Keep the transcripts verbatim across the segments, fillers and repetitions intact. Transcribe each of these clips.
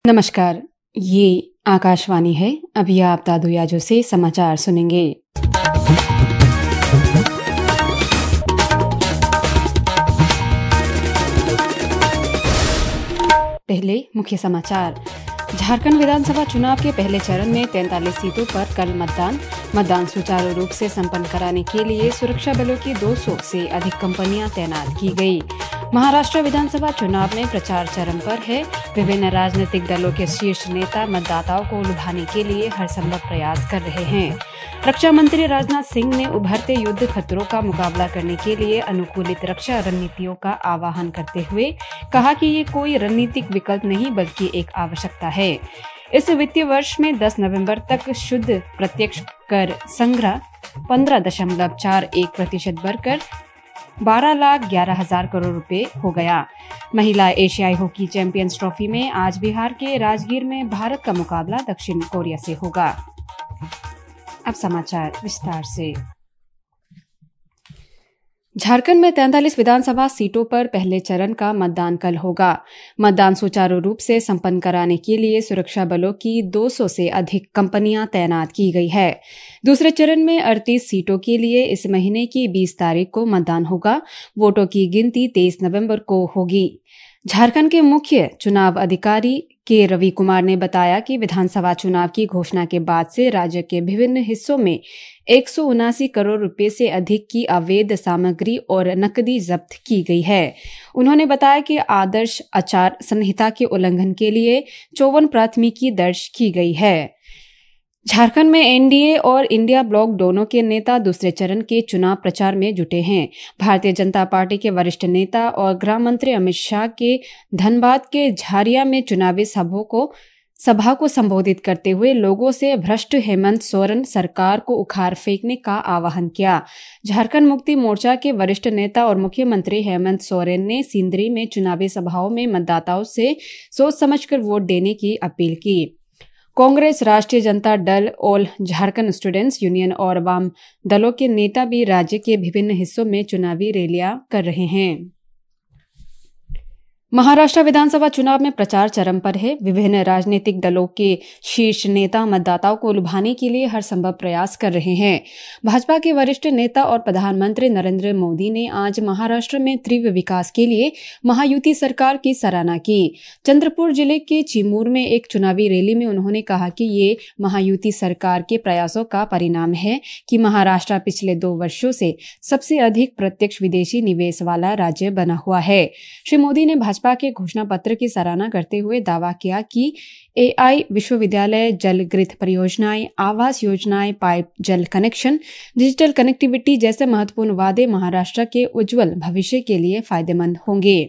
नमस्कार, ये आकाशवाणी है। अभी आप दादू याजो से समाचार सुनेंगे। पहले मुख्य समाचार। झारखंड विधानसभा चुनाव के पहले चरण में तैंतालीस सीटों पर कल मतदान मतदान सुचारू रूप से संपन्न कराने के लिए सुरक्षा बलों की दो सौ से अधिक कंपनियां तैनात की गई। महाराष्ट्र विधानसभा चुनाव में प्रचार चरम पर है। विभिन्न राजनीतिक दलों के शीर्ष नेता मतदाताओं को लुभाने के लिए हर संभव प्रयास कर रहे हैं। रक्षा मंत्री राजनाथ सिंह ने उभरते युद्ध खतरों का मुकाबला करने के लिए अनुकूलित रक्षा रणनीतियों का आह्वान करते हुए कहा कि ये कोई रणनीतिक विकल्प नहीं बल्कि एक आवश्यकता है। इस वित्तीय वर्ष में दस नवंबर तक शुद्ध प्रत्यक्ष कर संग्रह पंद्रह दशमलव चार एक प्रतिशत बढ़कर बारह लाख ग्यारह हजार करोड़ रुपए हो गया। महिला एशियाई हॉकी चैंपियंस ट्रॉफी में आज बिहार के राजगीर में भारत का मुकाबला दक्षिण कोरिया से होगा। अब समाचार विस्तार से। झारखंड में तैंतालीस विधानसभा सीटों पर पहले चरण का मतदान कल होगा। मतदान सुचारू रूप से संपन्न कराने के लिए सुरक्षा बलों की दो सौ से अधिक कंपनियां तैनात की गई है। दूसरे चरण में अड़तीस सीटों के लिए इस महीने की बीस तारीख को मतदान होगा। वोटों की गिनती तेईस नवंबर को होगी। झारखंड के मुख्य चुनाव अधिकारी के रवि कुमार ने बताया कि विधानसभा चुनाव की घोषणा के बाद से राज्य के विभिन्न हिस्सों में एक सौ उनासी करोड़ रुपए से अधिक की अवैध सामग्री और नकदी जब्त की गई है। उन्होंने बताया कि आदर्श आचार संहिता के उल्लंघन के लिए चौवन प्राथमिकी दर्ज की गई है। झारखंड में एनडीए और इंडिया ब्लॉक दोनों के नेता दूसरे चरण के चुनाव प्रचार में जुटे हैं। भारतीय जनता पार्टी के वरिष्ठ नेता और गृह मंत्री अमित शाह के धनबाद के झारिया में चुनावी सभा को सभा को संबोधित करते हुए लोगों से भ्रष्ट हेमंत सोरेन सरकार को उखाड़ फेंकने का आह्वान किया। झारखंड मुक्ति मोर्चा के वरिष्ठ नेता और मुख्यमंत्री हेमंत सोरेन ने सिंदरी में चुनावी सभाओं में मतदाताओं से सोच समझकर वोट देने की अपील की। कांग्रेस, राष्ट्रीय Janata Dal, all Jharkhand students union और वाम दलों के नेता भी राज्य के विभिन्न हिस्सों में चुनावी रैलियां कर रहे हैं। महाराष्ट्र विधानसभा चुनाव में प्रचार चरम पर है। विभिन्न राजनीतिक दलों के शीर्ष नेता मतदाताओं को लुभाने के लिए हर संभव प्रयास कर रहे हैं। भाजपा के वरिष्ठ नेता और प्रधानमंत्री नरेंद्र मोदी ने आज महाराष्ट्र में तीव्र विकास के लिए महायुति सरकार की सराहना की। चंद्रपुर जिले के चिमूर में एक चुनावी रैली में उन्होंने कहा कि ये महायुति सरकार के प्रयासों का परिणाम है कि महाराष्ट्र पिछले दो वर्षों से सबसे अधिक प्रत्यक्ष विदेशी निवेश वाला राज्य बना हुआ है। श्री मोदी ने भाजपा के घोषणा पत्र की सराहना करते हुए दावा किया कि एआई विश्वविद्यालय, जल ग्रिड परियोजनाएं, आवास योजनाएं, पाइप जल कनेक्शन, डिजिटल कनेक्टिविटी जैसे महत्वपूर्ण वादे महाराष्ट्र के उज्जवल भविष्य के लिए फायदेमंद होंगे।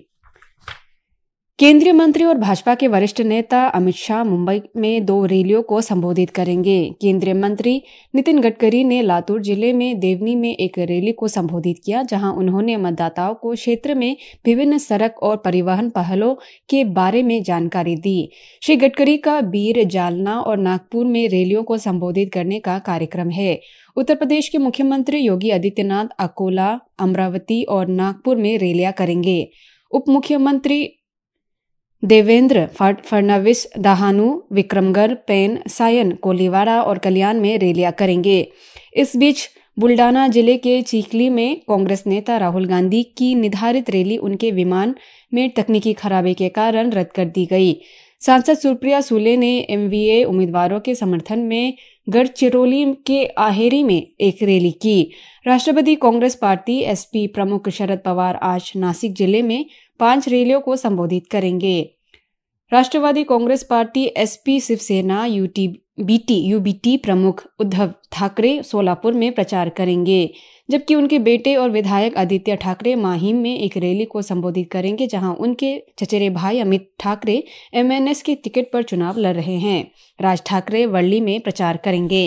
केंद्रीय मंत्री और भाजपा के वरिष्ठ नेता अमित शाह मुंबई में दो रैलियों को संबोधित करेंगे। केंद्रीय मंत्री नितिन गडकरी ने लातूर जिले में देवनी में एक रैली को संबोधित किया, जहां उन्होंने मतदाताओं को क्षेत्र में विभिन्न सड़क और परिवहन पहलों के बारे में जानकारी दी। श्री गडकरी का बीर, जालना और नागपुर में रैलियों को संबोधित करने का कार्यक्रम है। उत्तर प्रदेश के मुख्यमंत्री योगी आदित्यनाथ अकोला, अमरावती और नागपुर में रैलियां करेंगे। उप मुख्यमंत्री देवेंद्र फडणवीस दहानू, विक्रमगढ़, पेन, सायन, कोलीवाड़ा और कल्याण में रैलियां करेंगे। इस बीच बुल्डाना जिले के चिखली में कांग्रेस नेता राहुल गांधी की निर्धारित रैली उनके विमान में तकनीकी खराबी के कारण रद्द कर दी गई। सांसद सुप्रिया सुले ने एमवीए उम्मीदवारों के समर्थन में गढ़चिरौली के आहेरी में एक रैली की। राष्ट्रवादी कांग्रेस पार्टी एसपी प्रमुख शरद पवार आज नासिक जिले में पांच रैलियों को संबोधित करेंगे। Rashtravadi Congress party, SP, Shivsena, UTBT UBT प्रमुख उद्धव ठाकरे सोलापुर में प्रचार करेंगे, जबकि उनके बेटे और विधायक आदित्य ठाकरे माहिम में एक रैली को संबोधित करेंगे, जहां उनके चचेरे भाई अमित ठाकरे एमएनएस के टिकट पर चुनाव लड़ रहे हैं। राज ठाकरे वर्ली में प्रचार करेंगे।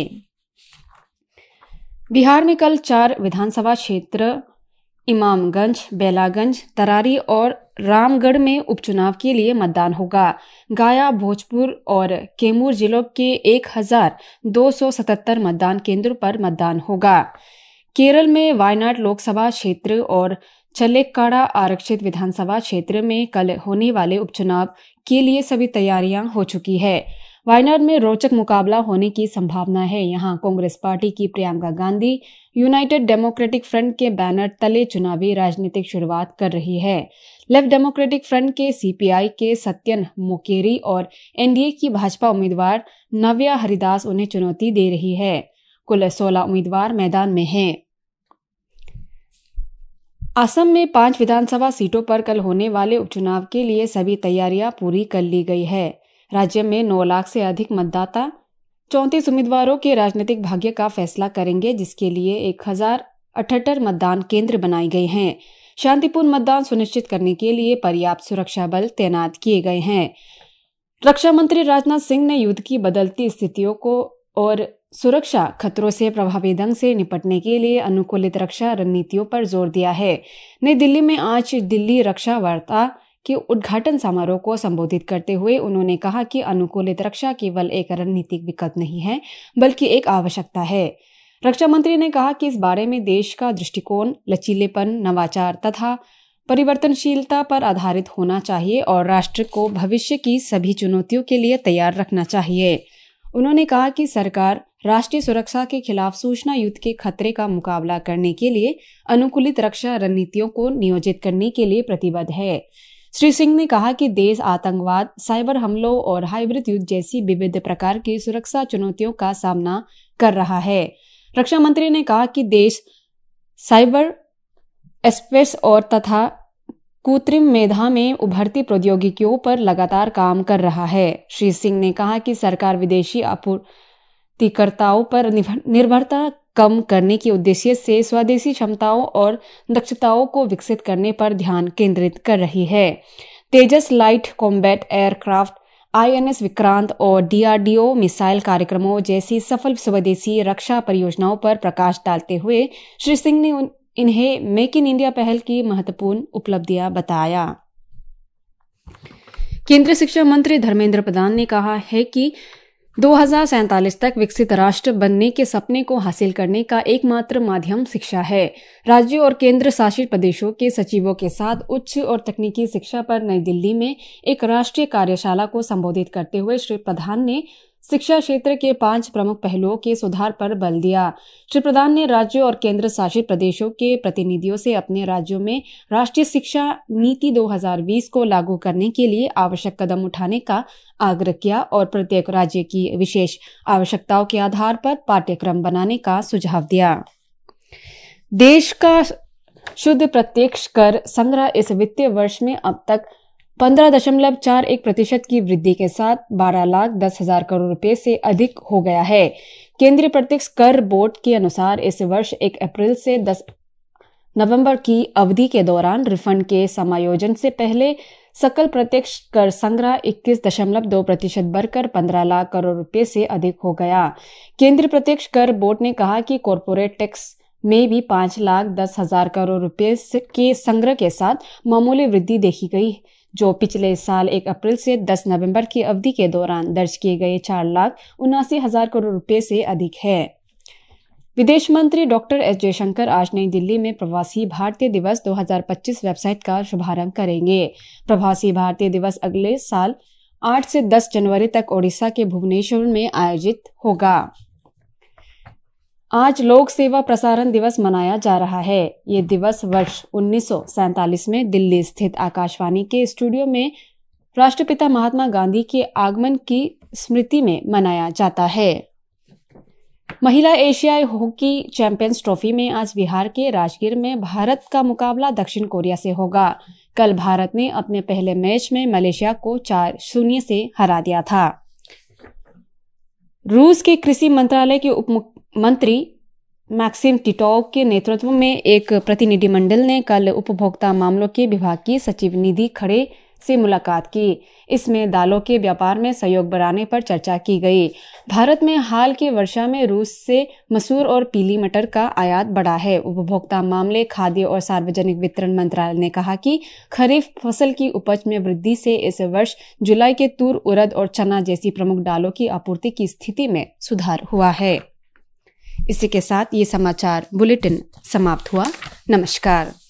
बिहार में कल चार विधानसभा क्षेत्र इमामगंज, बेलागंज, तरारी और रामगढ़ में उपचुनाव के लिए मतदान होगा। गया, भोजपुर और कैमूर जिलों के एक हजार दो सौ सतहत्तर मतदान केंद्रों पर मतदान होगा। केरल में वायनाड लोकसभा क्षेत्र और चलेक्काड़ा आरक्षित विधानसभा क्षेत्र में कल होने वाले उपचुनाव के लिए सभी तैयारियां हो चुकी है। वायनाड में रोचक मुकाबला होने की संभावना है। यहां कांग्रेस पार्टी की Priyanka Gandhi United Democratic Front के बैनर तले चुनावी राजनीतिक शुरुआत कर रही है। लेफ्ट डेमोक्रेटिक फ्रंट के सीपीआई के सत्यन मोकेरी और एनडीए की भाजपा उम्मीदवार नव्या हरिदास उन्हें चुनौती दे रही है। कुल सोलह उम्मीदवार मैदान में हैं। असम में पांच विधानसभा सीटों पर कल होने वाले उपचुनाव के लिए सभी तैयारियां पूरी कर ली गई है। राज्य में नौ लाख से अधिक मतदाता चौंतीस उम्मीदवारों के राजनीतिक भाग्य का फैसला करेंगे, जिसके लिए एक हजार अठहत्तर मतदान केंद्र बनाए गए हैं। शांतिपूर्ण मतदान सुनिश्चित करने के लिए पर्याप्त सुरक्षा बल तैनात किए गए हैं। रक्षा मंत्री राजनाथ सिंह ने युद्ध की बदलती स्थितियों को और सुरक्षा खतरों से प्रभावी ढंग से निपटने के लिए अनुकूलित रक्षा रणनीतियों पर जोर दिया है। नई दिल्ली में आज दिल्ली रक्षा वार्ता के उद्घाटन समारोह को संबोधित करते हुए उन्होंने कहा कि अनुकूलित रक्षा केवल एक रणनीतिक विकल्प नहीं है, बल्कि एक आवश्यकता है। रक्षा मंत्री ने कहा कि इस बारे में देश का दृष्टिकोण लचीलेपन, नवाचार तथा परिवर्तनशीलता पर आधारित होना चाहिए और राष्ट्र को भविष्य की सभी चुनौतियों के लिए तैयार रखना चाहिए। उन्होंने कहा कि सरकार राष्ट्रीय सुरक्षा के खिलाफ सूचना युद्ध के खतरे का मुकाबला करने के लिए अनुकूलित रक्षा रणनीतियों को नियोजित करने के लिए प्रतिबद्ध है। श्री सिंह ने कहा कि देश आतंकवाद, साइबर हमलों और हाइब्रिड युद्ध जैसी विविध प्रकार की सुरक्षा चुनौतियों का सामना कर रहा है। रक्षा मंत्री ने कहा कि देश साइबर स्पेस और तथा कृत्रिम मेधा में उभरती प्रौद्योगिकियों पर लगातार काम कर रहा है। श्री सिंह ने कहा कि सरकार विदेशी आपूर्तिकर्ताओं पर निर्भरता कम करने के उद्देश्य से स्वदेशी क्षमताओं और दक्षताओं को विकसित करने पर ध्यान केंद्रित कर रही है। Tejas light combat aircraft, INS Vikrant और डीआरडीओ मिसाइल कार्यक्रमों जैसी सफल स्वदेशी रक्षा परियोजनाओं पर प्रकाश डालते हुए श्री सिंह ने इन्हें मेक इन इंडिया पहल की महत्वपूर्ण उपलब्धियां बताया। केंद्रीय शिक्षा मंत्री धर्मेंद्र प्रधान ने कहा है कि दो हज़ार सैंतालीस तक विकसित राष्ट्र बनने के सपने को हासिल करने का एकमात्र माध्यम शिक्षा है। राज्यों और केंद्र शासित प्रदेशों के सचिवों के साथ उच्च और तकनीकी शिक्षा पर नई दिल्ली में एक राष्ट्रीय कार्यशाला को संबोधित करते हुए श्री प्रधान ने शिक्षा क्षेत्र के पांच प्रमुख पहलुओं के सुधार पर बल दिया। श्री प्रधान ने राज्यों और केंद्र शासित प्रदेशों के प्रतिनिधियों से अपने राज्यों में राष्ट्रीय शिक्षा नीति दो हज़ार बीस को लागू करने के लिए आवश्यक कदम उठाने का आग्रह किया और प्रत्येक राज्य की विशेष आवश्यकताओं के आधार पर पाठ्यक्रम बनाने का सुझाव दिया। देश का शुद्ध प्रत्यक्ष कर संग्रह इस वित्तीय वर्ष में अब तक पंद्रह दशमलव चार एक प्रतिशत की वृद्धि के साथ बारह लाख दस हजार करोड़ रुपए से अधिक हो गया है। केंद्रीय प्रत्यक्ष कर बोर्ड के अनुसार इस वर्ष एक अप्रैल से दस नवंबर की अवधि के दौरान रिफंड के समायोजन से पहले सकल प्रत्यक्ष कर संग्रह इक्कीस दशमलव दो प्रतिशत बढ़कर पंद्रह लाख करोड़ रुपए से अधिक हो गया। केंद्रीय प्रत्यक्ष कर बोर्ड ने कहा कि कॉरपोरेट टैक्स में भी पांच लाख दस हजार करोड़ रुपए के संग्रह के साथ मामूली वृद्धि देखी गई, जो पिछले साल एक अप्रैल से दस नवंबर की अवधि के दौरान दर्ज किए गए चार लाख उनासी हजार करोड़ रुपए से अधिक है। विदेश मंत्री डॉक्टर एस जयशंकर आज नई दिल्ली में प्रवासी भारतीय दिवस दो हज़ार पच्चीस वेबसाइट का शुभारंभ करेंगे। प्रवासी भारतीय दिवस अगले साल आठ से दस जनवरी तक ओडिशा के भुवनेश्वर में आयोजित होगा। आज लोक सेवा प्रसारण दिवस मनाया जा रहा है। ये दिवस वर्ष उन्नीस सौ सैंतालीस में दिल्ली स्थित आकाशवाणी के स्टूडियो में राष्ट्रपिता महात्मा गांधी के आगमन की स्मृति में मनाया जाता है। महिला एशियाई हॉकी चैंपियंस ट्रॉफी में आज बिहार के राजगीर में भारत का मुकाबला दक्षिण कोरिया से होगा। कल भारत ने अपने पहले मैच में मलेशिया को चार शून्य से हरा दिया था। रूस के कृषि मंत्रालय के उप मंत्री मैक्सिम टिटोव के नेतृत्व में एक प्रतिनिधिमंडल ने कल उपभोक्ता मामलों के विभाग की सचिव निधि खड़े से मुलाकात की। इसमें दालों के व्यापार में सहयोग बढ़ाने पर चर्चा की गई। भारत में हाल की वर्षा में रूस से मसूर और पीली मटर का आयात बढ़ा है। उपभोक्ता मामले, खाद्य और सार्वजनिक वितरण मंत्रालय ने कहा कि खरीफ फसल की उपज में वृद्धि से इस वर्ष जुलाई के तूर, उड़द और चना जैसी प्रमुख दालों की आपूर्ति की स्थिति में सुधार हुआ है। इसी के साथ ये समाचार बुलेटिन समाप्त हुआ। नमस्कार।